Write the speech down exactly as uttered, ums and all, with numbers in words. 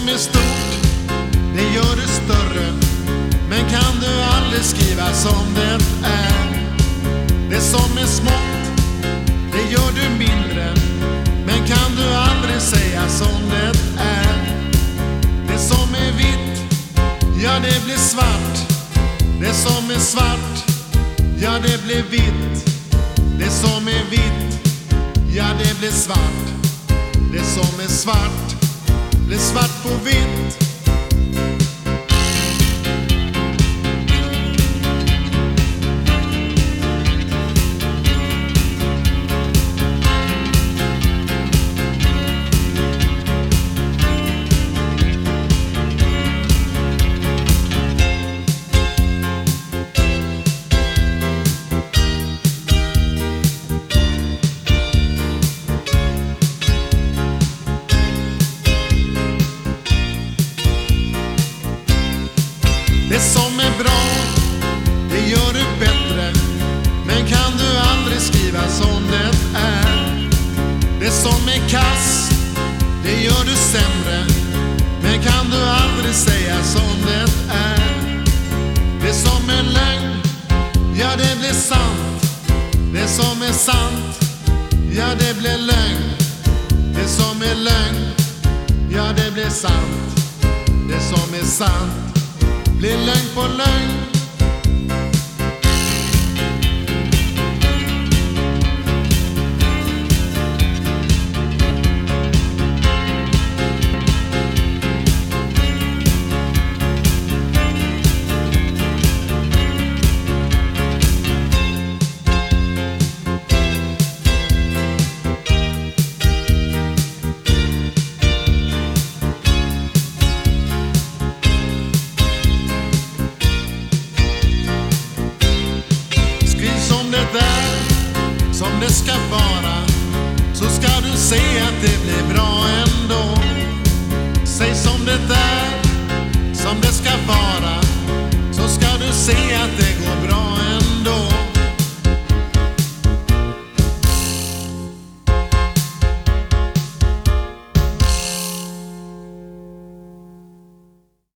som är stort, det gör du större. Men kan du aldrig skriva som det är? Det som är smått, det gör du mindre. Men kan du aldrig säga som det är? Det som är vitt, ja det blir svart. Det som är svart, ja det blir vitt. Det som är vitt, ja det blir svart. Det som är svart, blir svart på vitt. Det som är bra, det gör du bättre. Men kan du aldrig skriva som det är? Det som är kass, det gör du sämre. Men kan du aldrig säga som det är? Det som är lögn, ja det blir sant. Det som är sant, ja det blir lögn. Det som är lögn, ja det blir sant. Det som är sant blir lögn på lögn. Som det ska vara, så ska du se att det blir bra.